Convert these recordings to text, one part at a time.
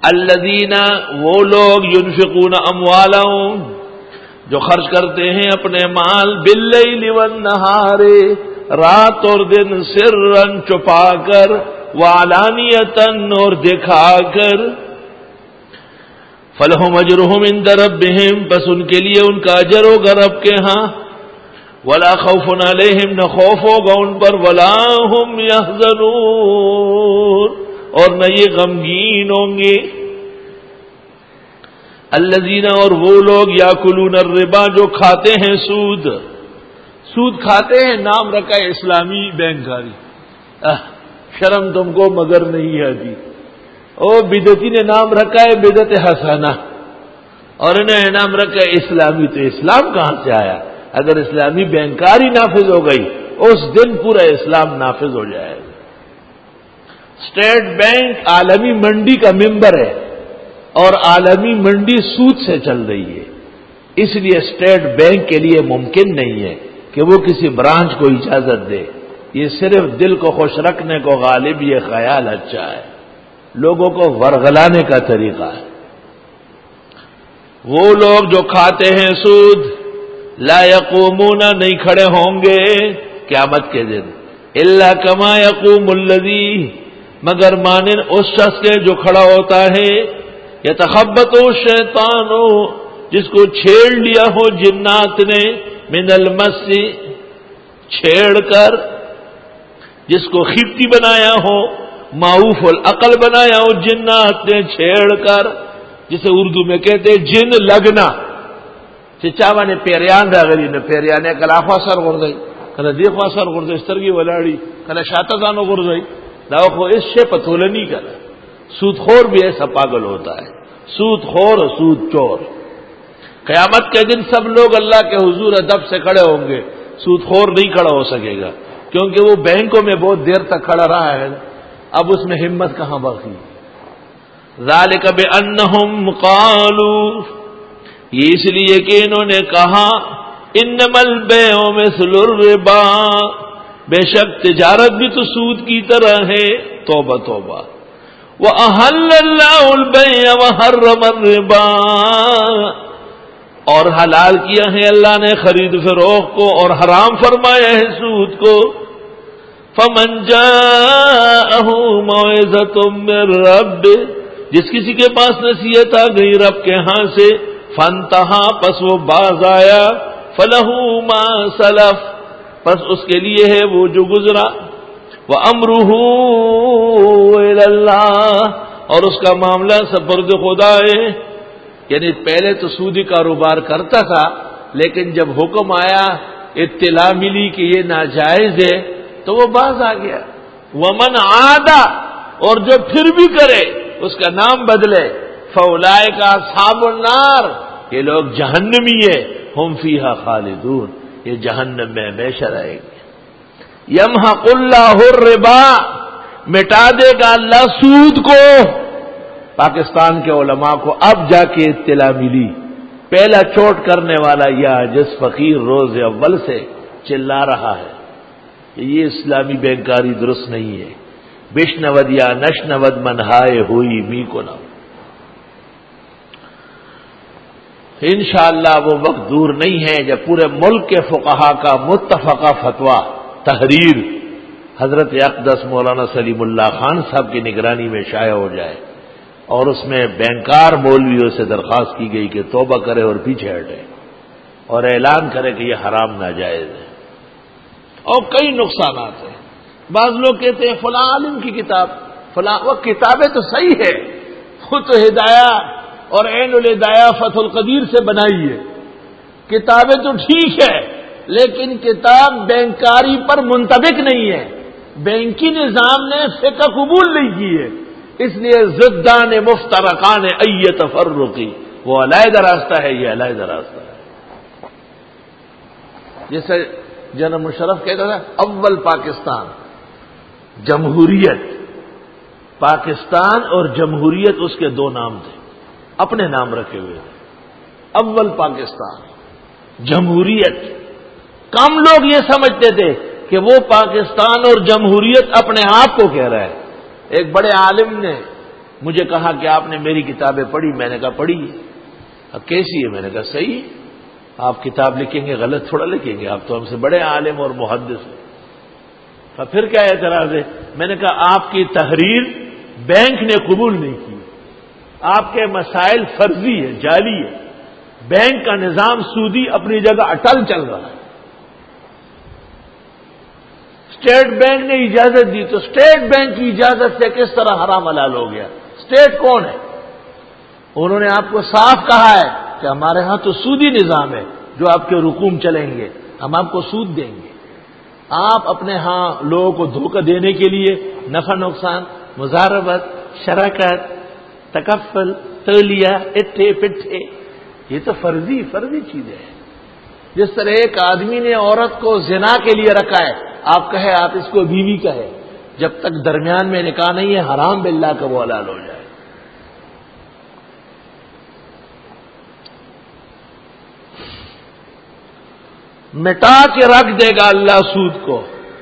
الذین وہ لوگ ينفقون اموالهم جو خرچ کرتے ہیں اپنے مال باللیل والنہار رات اور دن سرا چھپا کر وعلانیتا اور دکھا کر فلہم اجرہم عند ربہم بس ان کے لیے ان کا اجر ہوگا رب کے ہاں ولا خوف علیہم نہ خوف ہوگا ان پر ولا ہم یحزنون اور نہ یہ غمگین ہوں گے الذین اور وہ لوگ یاکلون الربا جو کھاتے ہیں سود کھاتے ہیں نام رکھا ہے اسلامی بینکاری شرم تم کو مگر نہیں آتی او بدعتی نے نام رکھا ہے بدعت حسنہ اور انہیں نام رکھا ہے اسلامی تو اسلام کہاں سے آیا اگر اسلامی بینکاری نافذ ہو گئی اس دن پورا اسلام نافذ ہو جائے گا اسٹیٹ بینک عالمی منڈی کا ممبر ہے اور عالمی منڈی سود سے چل رہی ہے اس لیے اسٹیٹ بینک کے لیے ممکن نہیں ہے کہ وہ کسی برانچ کو اجازت دے یہ صرف دل کو خوش رکھنے کو غالب یہ خیال اچھا ہے لوگوں کو ورغلانے کا طریقہ ہے وہ لوگ جو کھاتے ہیں سود لا یقومون نہیں کھڑے ہوں گے قیامت کے دن الا کما یقوم الذی مگر مانن اس شخص کے جو کھڑا ہوتا ہے یتخبط الشیطان جس کو چھیڑ لیا ہو جنات نے من المس چھیڑ کر جس کو خبتی بنایا ہو معوف العقل بنایا ہو جنات نے چھیڑ کر جسے اردو میں کہتے جن لگنا چچاوا نے پیریان راغلی نے پیریانے کلافا سر غردئی کله دیخوا سر غردئی سترګي ولاړی کله شاته ځانو غردئی دا خو اس سے پتول نہیں کرا سود خور بھی ایسا پاگل ہوتا ہے سود خور سود چور قیامت کے دن سب لوگ اللہ کے حضور ادب سے کھڑے ہوں گے سود خور نہیں کھڑا ہو سکے گا کیونکہ وہ بینکوں میں بہت دیر تک کھڑا رہا ہے اب اس میں ہمت کہاں باقی ذالک بانہم قالوا یہ اس لیے کہ انہوں نے کہا انما البیع مثل الربا بے شک تجارت بھی تو سود کی طرح ہے توبہ توبہ وَأَحَلَّ اللَّهُ الْبَيْعَ وَحَرَّمَ الرِّبَا اور حلال کیا ہے اللہ نے خرید فروخت کو اور حرام فرمایا ہے سود کو فَمَنْ جَاءَهُ مَوْعِظَةٌ مِّن رَّبِّهِ جس کسی کے پاس نصیحت آ گئی رب کے ہاں سے فانتہا پس وہ باز آیا فلہ ما سلف پس اس کے لیے ہے وہ جو گزرا وامرہ الی اللہ اور اس کا معاملہ سپرد خدا ہے یعنی پہلے تو سودی کاروبار کرتا تھا لیکن جب حکم آیا اطلاع ملی کہ یہ ناجائز ہے تو وہ باز آ گیا ومن عاد اور جو پھر بھی کرے اس کا نام بدلے فاولئک اصحاب النار یہ لوگ جہنمی ہے ہم فیہا خالدون یہ جہنم میں ہمیشہ رہیں گے یمحق اللہ الربا مٹا دے گا اللہ سود کو پاکستان کے علماء کو اب جا کے اطلاع ملی پہلا چوٹ کرنے والا یا جس فقیر روز اول سے چلا رہا ہے کہ یہ اسلامی بینکاری درست نہیں ہے بشنود یا نشنود منہائے ہوئی می کو نہ انشاءاللہ وہ وقت دور نہیں ہے جب پورے ملک کے فقہا کا متفقہ فتویٰ تحریر حضرت اقدس مولانا سلیم اللہ خان صاحب کی نگرانی میں شائع ہو جائے اور اس میں بینکار مولویوں سے درخواست کی گئی کہ توبہ کرے اور پیچھے ہٹے اور اعلان کرے کہ یہ حرام ناجائز ہے اور کئی نقصانات ہیں بعض لوگ کہتے ہیں فلاں عالم کی کتاب فلاں وہ کتابیں تو صحیح ہے خود تو ہدایہ اور عین الہدایہ فتح القدیر سے بنائی ہے کتابیں تو ٹھیک ہے لیکن کتاب بینکاری پر منطبق نہیں ہے بینکی نظام نے فقہ قبول نہیں کی ہے اس لیے ضدان مفترقان ای تفرقی وہ علیحدہ راستہ ہے یہ علیحدہ راستہ ہے جیسے جنرل مشرف کہتا تھا اول پاکستان جمہوریت پاکستان اور جمہوریت اس کے دو نام تھے اپنے نام رکھے ہوئے تھے اول پاکستان جمہوریت کم لوگ یہ سمجھتے تھے کہ وہ پاکستان اور جمہوریت اپنے آپ کو کہہ رہا ہے ایک بڑے عالم نے مجھے کہا کہ آپ نے میری کتابیں پڑھی، میں نے کہا پڑھی۔ اب کیسی ہے؟ میں نے کہا صحیح ہے، آپ کتاب لکھیں گے غلط تھوڑا لکھیں گے، آپ تو ہم سے بڑے عالم اور محدث ہیں۔ پھر کیا اعتراض ہے؟ میں نے کہا آپ کی تحریر بینک نے قبول نہیں کی، آپ کے مسائل فرضی ہے، جعلی ہے، بینک کا نظام سودی اپنی جگہ اٹل چل رہا ہے، اسٹیٹ بینک نے اجازت دی تو اسٹیٹ بینک کی اجازت سے کس طرح حرام حلال ہو گیا؟ اسٹیٹ کون ہے؟ انہوں نے آپ کو صاف کہا ہے کہ ہمارے ہاں تو سودی نظام ہے، جو آپ کے رقوم چلیں گے ہم آپ کو سود دیں گے۔ آپ اپنے ہاں لوگوں کو دھوکہ دینے کے لیے نفع نقصان، مزاربت، شراکت، تکفل، تولیہ، اٹھے پٹھے، یہ تو فرضی چیزیں ہیں۔ جس طرح ایک آدمی نے عورت کو زنا کے لیے رکھا ہے، آپ کہے آپ اس کو بیوی کہے، جب تک درمیان میں نکاح نہیں ہے حرام باللہ کا وہ حلال ہو جائے۔ مٹا کے رکھ دے گا اللہ سود کو۔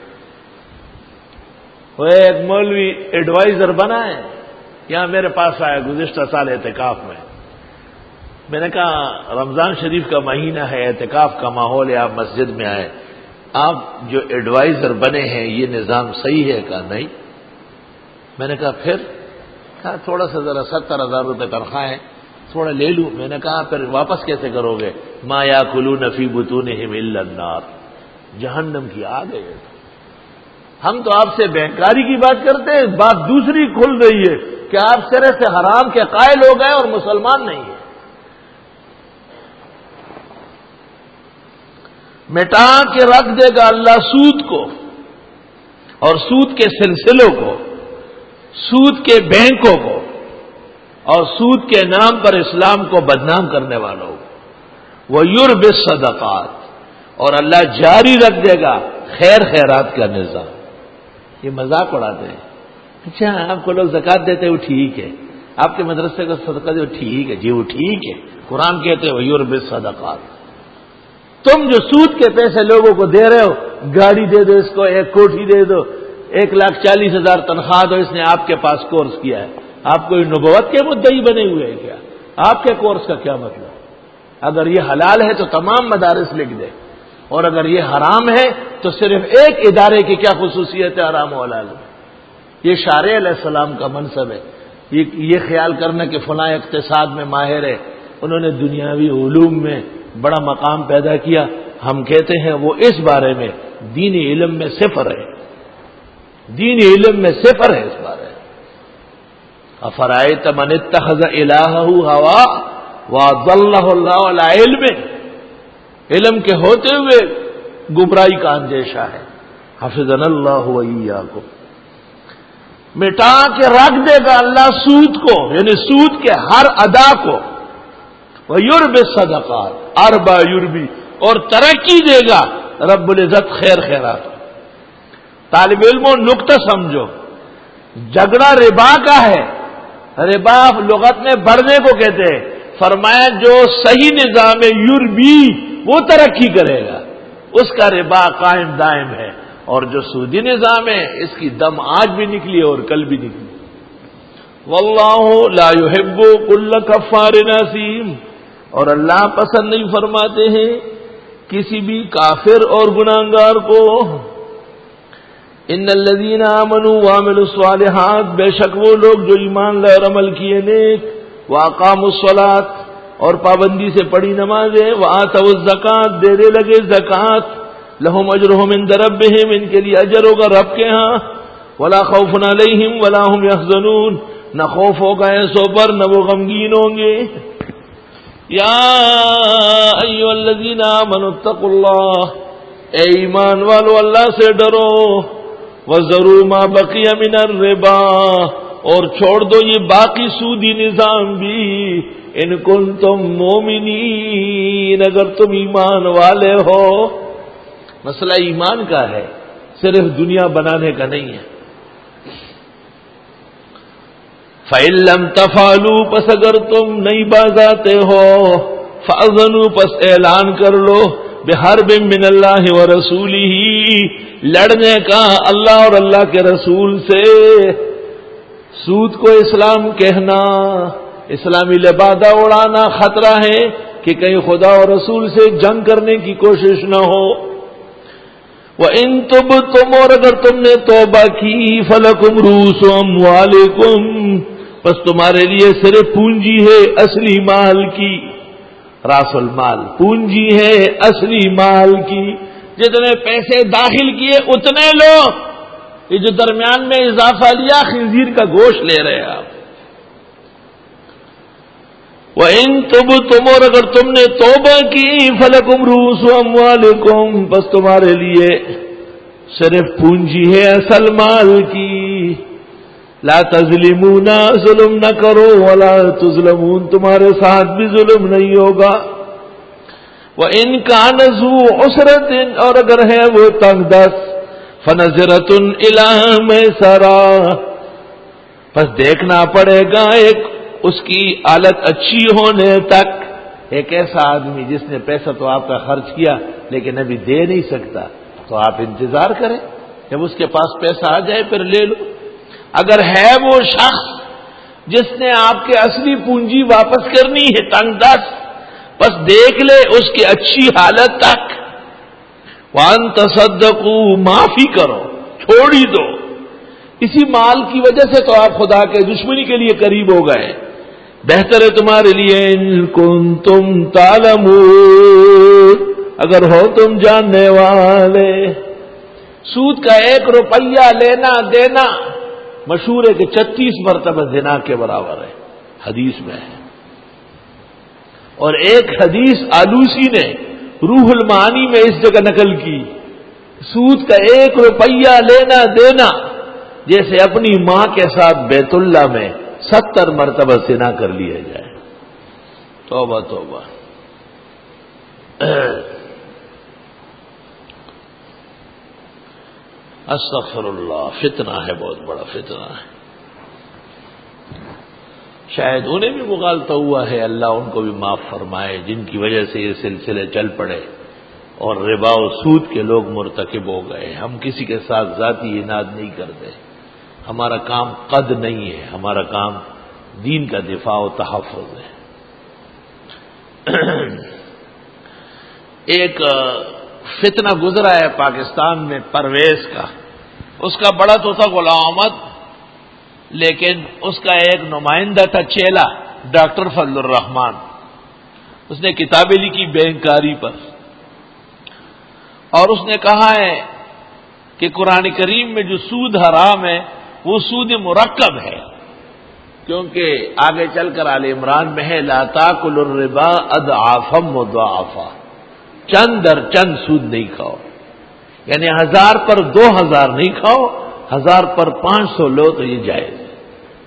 وہ ایک مولوی ایڈوائزر بنا ہے، یہاں میرے پاس آیا گزشتہ سال اعتکاف میں نے کہا رمضان شریف کا مہینہ ہے، اعتکاف کا ماحول ہے، آپ مسجد میں آئے، آپ جو ایڈوائزر بنے ہیں یہ نظام صحیح ہے؟ کہا نہیں۔ میں نے کہا پھر؟ کہا تھوڑا سا ذرا 70,000 روپے تنخواہ ہے، تھوڑا لے لوں۔ میں نے کہا پھر واپس کیسے کرو گے؟ ما یاکلون فی بطونہم الا النار، جہنم کی آگ ہے۔ ہم تو آپ سے بینکاری کی بات کرتے ہیں، بات دوسری کھل رہی ہے کہ آپ سرے سے حرام کے قائل ہو گئے اور مسلمان نہیں ہیں۔ مٹا کے رکھ دے گا اللہ سود کو اور سود کے سلسلوں کو، سود کے بینکوں کو، اور سود کے نام پر اسلام کو بدنام کرنے والوں کو۔ وَيُرْبِ الصَّدَقَاتِ، اور اللہ جاری رکھ دے گا خیر خیرات کا نظام۔ یہ مذاق اڑاتے ہیں، اچھا آپ کو لوگ زکات دیتے وہ ٹھیک ہے، آپ کے مدرسے کا صدقہ دے ٹھیک ہے، جی وہ ٹھیک ہے، قرآن کہتے ہیں وَيُرْبِ الصَّدَقَاتِ۔ تم جو سود کے پیسے لوگوں کو دے رہے ہو، گاڑی دے دو اس کو، ایک کوٹھی دے دو، 1,40,000 تنخواہ دو، اس نے آپ کے پاس کورس کیا ہے، آپ کوئی نبوت کے مدعی بنے ہوئے ہیں کیا؟ آپ کے کورس کا کیا مطلب؟ اگر یہ حلال ہے تو تمام مدارس لکھ دے، اور اگر یہ حرام ہے تو صرف ایک ادارے کی کیا خصوصیت ہے حرام و حلال میں؟ یہ شارع علیہ السلام کا منصب ہے، یہ خیال کرنا کہ فلاں اقتصاد میں ماہر ہے، انہوں نے دنیاوی علوم میں بڑا مقام پیدا کیا، ہم کہتے ہیں وہ اس بارے میں دینی علم میں صفر ہے، دینی علم میں صفر ہے اس بارے میں۔ افرائیت من اتخذ الہہ ہوا واضلہ اللہ علی علم، علم کے ہوتے ہوئے گمراہی کا اندیشہ ہے۔ حفظنا اللہ وإیاکم۔ مٹا کے رکھ دے گا اللہ سود کو، یعنی سود کے ہر ادا کو، وَيُرْبِ الصَّدَقَاتِ، اربا یوربی، اور ترقی دے گا رب العزت خیر خیرات۔ طالب علموں نقطہ سمجھو، جھگڑا ربا کا ہے، ربا لغت میں بڑھنے کو کہتے ہیں، فرمایا جو صحیح نظام یوربی وہ ترقی کرے گا، اس کا ربا قائم دائم ہے، اور جو سودی نظام ہے اس کی دم آج بھی نکلی اور کل بھی نکلی۔ واللہ لا يحب كل کفار نسیم، اور اللہ پسند نہیں فرماتے ہیں کسی بھی کافر اور گناہگار کو۔ ان الذين آمنوا وعملوا الصالحات، بے شک وہ لوگ جو ایمان لائے اور عمل کیے نیک، واقاموا الصلاۃ، اور پابندی سے پڑھی نمازیں، وآتوا الزکات، دینے لگے زکات، لہم اجرہم عند ربہم، ان کے لیے اجر ہوگا رب کے ہاں، ولا خوف علیہم ولا هم يحزنون، نہ خوف ہوگا ایسوں پر نہ وہ غمگین ہوں گے۔ یا ایھا الذین آمنوا اتقوا اللہ، اے ایمان والو اللہ سے ڈرو، وذروا ما بقی من الربا، اور چھوڑ دو یہ باقی سودی نظام بھی، ان کنتم مومنین، اگر تم ایمان والے ہو۔ مسئلہ ایمان کا ہے، صرف دنیا بنانے کا نہیں ہے۔ فَإِن لَّمْ تَفْعَلُوا، پس اگر تم نہیں باز آتے ہو، فَأَذَنُوا، پس اعلان کر لو، بِحَرْبٍ مِّنَ اللَّهِ وَرَسُولِهِ، لڑنے کا اللہ اور اللہ کے رسول سے۔ سود کو اسلام کہنا، اسلامی لبادہ اڑانا خطرہ ہے کہ کہیں خدا اور رسول سے جنگ کرنے کی کوشش نہ ہو۔ وَإِن تُبْتُمْ، اور اگر تم نے توبہ کی، فَلَكُمْ رُءُوسُ أَمْوَالِكُمْ، بس تمہارے لیے صرف پونجی ہے اصلی مال کی، راس المال، پونجی ہے اصلی مال کی، جتنے پیسے داخل کیے اتنے لو، یہ جو درمیان میں اضافہ لیا خنزیر کا گوشت لے رہے آپ۔ وَإِن تُبْتُمْ، اور اگر تم نے توبہ کی، فَلَكُمْ رُءُوسُ أَمْوَالِكُمْ، بس تمہارے لیے صرف پونجی ہے اصل مال کی، لا تظلمون، ظلم نہ کرو، ولا تظلمون، تمہارے ساتھ بھی ظلم نہیں ہوگا۔ وَإِن كَانَ ذُو عُسْرَةٍ، اور اگر ہے وہ تنگ دست، فَنَظِرَةٌ إِلَىٰ مَيْسَرَةٍ، بس دیکھنا پڑے گا ایک اس کی حالت اچھی ہونے تک۔ ایک ایسا آدمی جس نے پیسہ تو آپ کا خرچ کیا لیکن ابھی دے نہیں سکتا، تو آپ انتظار کریں جب اس کے پاس پیسہ آ جائے پھر لے لو۔ اگر ہے وہ شخص جس نے آپ کے اصلی پونجی واپس کرنی ہے تنگ دست، بس دیکھ لے اس کی اچھی حالت تک۔ وَأَن تَصَدَّقُوا، معافی کرو، چھوڑ ہی دو، اسی مال کی وجہ سے تو آپ خدا کے دشمنی کے لیے قریب ہو گئے۔ بہتر ہے تمہارے لیے ان کنتم تعلمون، اگر ہو تم جاننے والے۔ سود کا 1 روپیہ لینا دینا مشہور ہے کہ 36 مرتبہ زنا کے برابر ہے، حدیث میں ہے۔ اور ایک حدیث آلوسی نے روح المعانی میں اس جگہ نقل کی، سود کا 1 روپیہ لینا دینا جیسے اپنی ماں کے ساتھ بیت اللہ میں 70 مرتبہ زنا کر لیا جائے۔ توبہ توبہ۔ استغفر اللہ، فتنہ ہے، بہت بڑا فتنہ ہے۔ شاید انہیں بھی مغالطہ ہوا ہے، اللہ ان کو بھی معاف فرمائے، جن کی وجہ سے یہ سلسلے چل پڑے اور ربا و سود کے لوگ مرتکب ہو گئے۔ ہم کسی کے ساتھ ذاتی اناد نہیں کرتے، ہمارا کام قد نہیں ہے، ہمارا کام دین کا دفاع و تحفظ ہے۔ ایک فتنہ گزرا ہے پاکستان میں پرویز کا، اس کا بڑا تو تھا غلام احمد، لیکن اس کا ایک نمائندہ تھا چیلا ڈاکٹر فضل الرحمان، اس نے کتابیں لکھی بینکاری پر، اور اس نے کہا ہے کہ قرآن کریم میں جو سود حرام ہے وہ سود مرکب ہے، کیونکہ آگے چل کر آل عمران میں ہے لا تاکلوا الربا اضعافا مضاعفا، چند در چند سود نہیں کھاؤ، یعنی 1000 پر 2000 نہیں کھاؤ، 1000 پر 500 لو تو یہ جائز ہے۔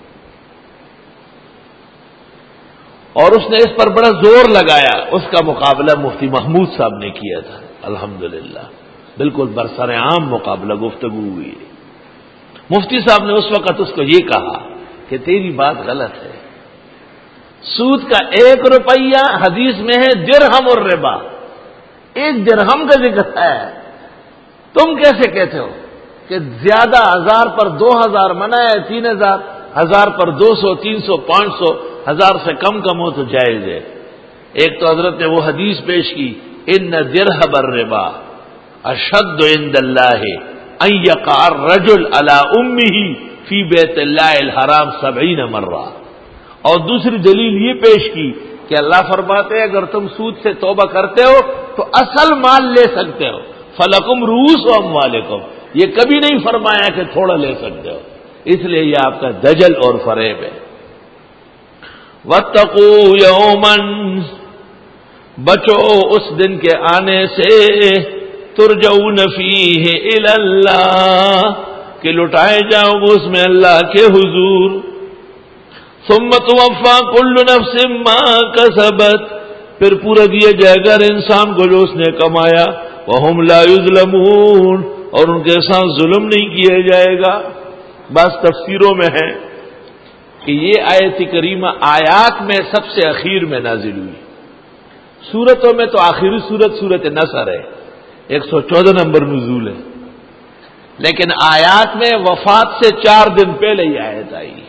اور اس نے اس پر بڑا زور لگایا، اس کا مقابلہ مفتی محمود صاحب نے کیا تھا، الحمدللہ بالکل برسر عام مقابلہ گفتگو ہوئی۔ مفتی صاحب نے اس وقت اس کو یہ کہا کہ تیری بات غلط ہے، سود کا 1 روپیہ حدیث میں ہے درہم الربا، 1 درہم کا ذکر ہے، تم کیسے کہتے ہو کہ زیادہ 1000 پر 2000 منع ہے، 3000، 1000 پر 200، 300، 500، 1000 سے کم ہو تو جائز ہے۔ ایک تو حضرت نے وہ حدیث پیش کی ان درہم الربا اشد عند اللہ ان یقع الرجل علی امہ فی بیت اللہ الحرام 70 مرہ، اور دوسری دلیل یہ پیش کی کہ اللہ فرماتے ہیں اگر تم سود سے توبہ کرتے ہو تو اصل مال لے سکتے ہو، فلکم رؤوس اموالکم، یہ کبھی نہیں فرمایا کہ تھوڑا لے سکتے ہو، اس لیے یہ آپ کا دجل اور فریب ہے۔ واتقوا یوما، بچو اس دن کے آنے سے، ترجعون فیہ الی اللہ، کہ لٹائے جاؤ اس میں اللہ کے حضور، ثم توفی کل نفس ما کسبت، پھر پورا دیا جائے گا ہر انسان کو جو اس نے کمایا، وہم لا یظلمون، اور ان کے ساتھ ظلم نہیں کیا جائے گا۔ بعض تفسیروں میں ہے کہ یہ آیت کریمہ آیات میں سب سے اخیر میں نازل ہوئی، سورتوں میں تو آخری سورت نصر ہے، 114 نمبر نزول ہے، لیکن آیات میں وفات سے 4 دن پہلے یہ آیت آئی۔